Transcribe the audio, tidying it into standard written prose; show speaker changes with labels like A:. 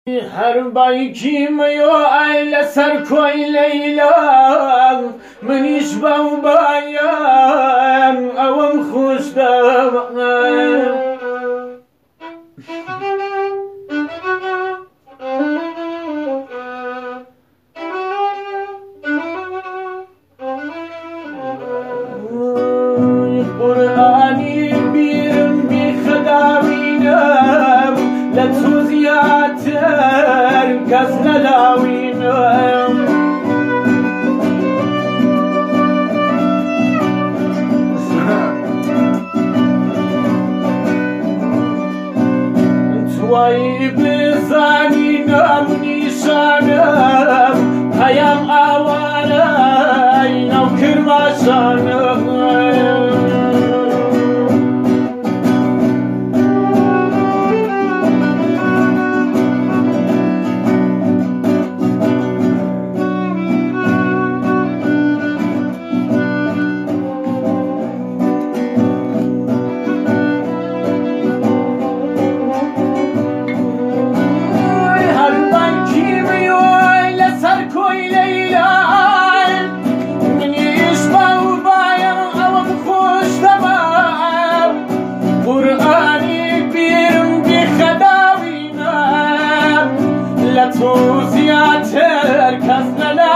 A: هر بایکی میو ایل سر کوی لیلا منیش باو بایم اوم خوش دم قرآنی بیرم بی خداوینم لتو زیادتر کس نلاوینم توی بزنینم نیشانم پیام آواره نو کرماشانم تو زیادتر کس